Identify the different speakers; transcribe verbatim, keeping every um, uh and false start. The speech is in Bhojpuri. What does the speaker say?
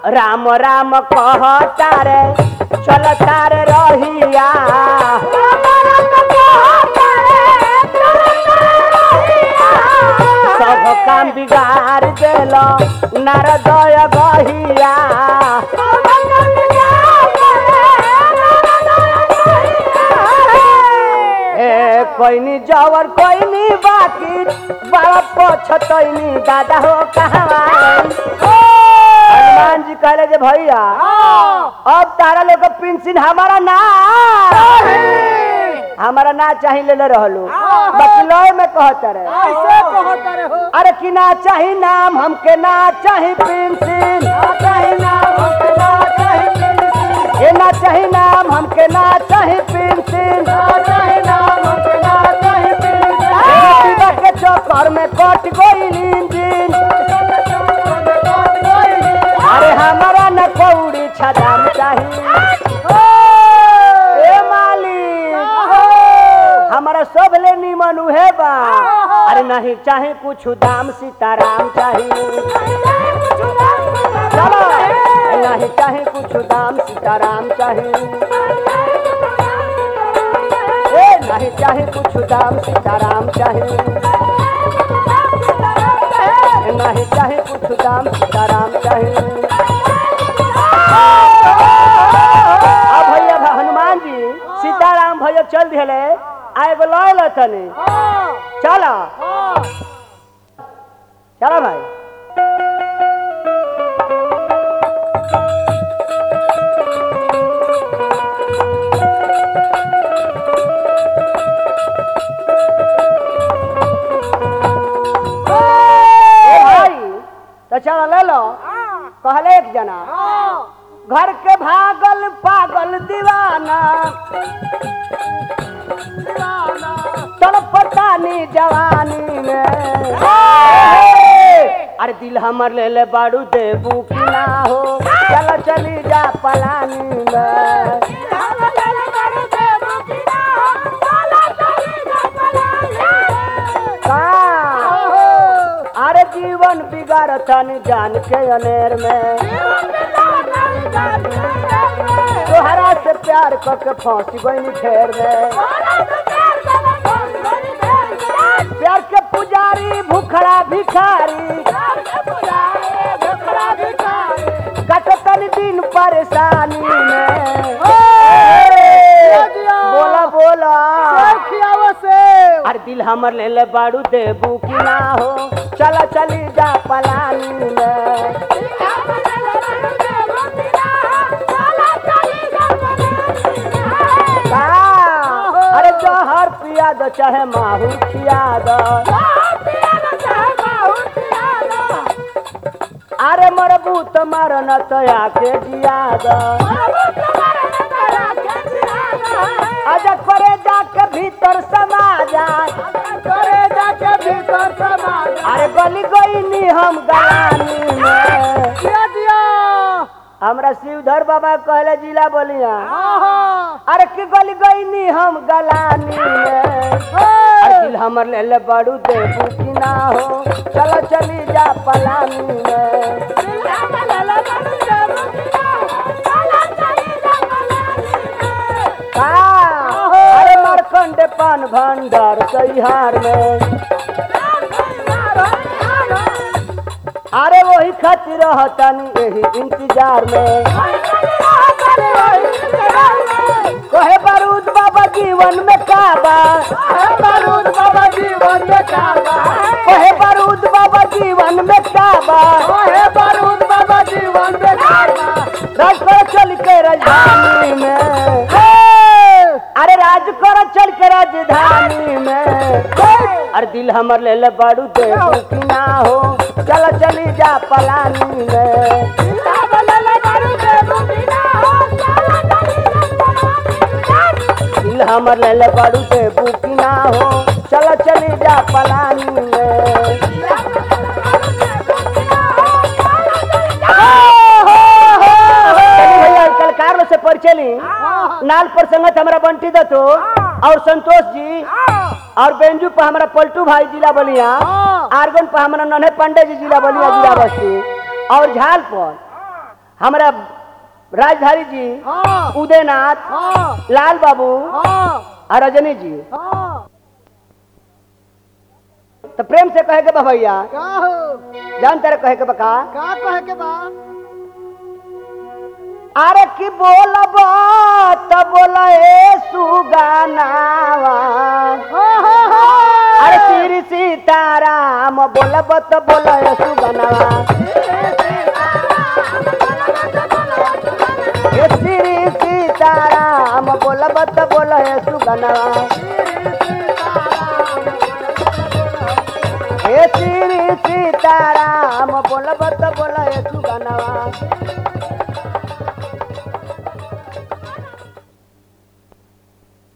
Speaker 1: राम राम कहता रे चलता रे रहिया सब काम बिगाड़ देलो नारदय गहिया ए कोइनी जवर कोइनी बाकी बड़ा पछतैनी दादा हो कहां हनुमान जी कहले जे भैया अब तारा लोग पेंशन हमारा ना हमारा ना चाहिए ले रहलो बचलोय में कहत रे
Speaker 2: ऐसे कहत रे हो
Speaker 1: अरे कि ना चाहिए नाम हमके ना चाहिए पेंशन
Speaker 2: ना चाहिए नाम हमके ना चाहिए पेंशन
Speaker 1: ये ना चाहिए नाम हमके ना चाहिए पेंशन
Speaker 2: ना चाहिए नाम हमके ना चाहिए पेंशन
Speaker 1: के चक्कर में कट गई इंजन अरे हमारा न कौड़ी छदाम चाहिए ए मालिक हमारा सब ले निमन उहे बा अरे नहीं चाहे कुछ दाम सीताराम चाहिए चलो नहीं चाहे कुछ दाम सीताराम चाहिए ए नहीं चाहे कुछ दाम सीताराम चाहिए नहीं चाहे कुछ दाम सीताराम चाहिए अब भैया हनुमान जी सीताराम भैया चल दिले आए गो लय लतने चला चला भाई तो चलो ले लो कहले एक जना घर के भागल पागल दीवाना तड़पतानी जवानी में अरे दिल हमर ले ले बाड़ू देबू की ना हो चलो चली जा पलानी में अरे जीवन बिगाड़तन जान के अनेर में तोहरा से प्यार करके फांसी गई फेर में प्यार के पुजारी भूखड़ा भिखारी कटतन दिन परेशानी में बोला बोला अरे दिल हमर ले ले बाड़ू देबू की ना हो चला चली जा पलानी में अरे जहर पिया दो चाहे माहू खिया दो अरे मरबू तो मारना तो आके जिया दो आजा करे जाके भीतर समा जा
Speaker 2: करे जाके भीतर समा
Speaker 1: अरे गली गई नी हम गलानी में
Speaker 2: दिया दिया
Speaker 1: हमरा शिवधर बाबा कहले जिला बोलिया
Speaker 2: हाँ
Speaker 1: अरे की गली गई नी हम गलानी में अरे दिल हमर ले ले बड़ू देबू की ना हो चलो चली जा पलानी में अरे मरकंडे पान भंडार सहिहार में अरे वही खातिर रहतनी यही इंतजार में कहे बारूद बाबा जीवन में काबा
Speaker 2: बारूद बाबा जीवन में काबा
Speaker 1: कहे बारूद बाबा जीवन में काबा
Speaker 2: हे बारूद बाबा जीवन में काबा
Speaker 1: राज कर चल के राजधानी में अरे राज कर चल के राजधानी में अरे दिल हमर ले ले बड़ू देबू की ना हो चलो चली जा पलानी में दिल हमर ले ले बड़ू देबू की ना हो चलो चली जा पलानी में कलकार से परिचय ली नाल पर संगत हमारा बंटी दत्तो और संतोष जी और बेंजू पर हमारा पलटू भाई जिला बलिया आर्गन पर हमारा नन्हे पांडे जी जिला बलिया जिला बस्ती और झाल पर हमारा राजधारी जी,
Speaker 2: हाँ
Speaker 1: उदयनाथ,
Speaker 2: हाँ
Speaker 1: लाल बाबू
Speaker 2: हाँ
Speaker 1: और रजनी जी,
Speaker 2: हाँ
Speaker 1: तो प्रेम से कहे के बा भैया,
Speaker 2: का हो
Speaker 1: जान तेरे कहे के बका,
Speaker 2: का कहे के बा
Speaker 1: अरे की बोलब तो बोला ए सुगानावा,
Speaker 2: हो हो हो
Speaker 1: अरे श्री सीताराम बोलब तो बोला ए सुगानावा, ए श्री सीताराम बोलब तो बोला ए सुगानावा।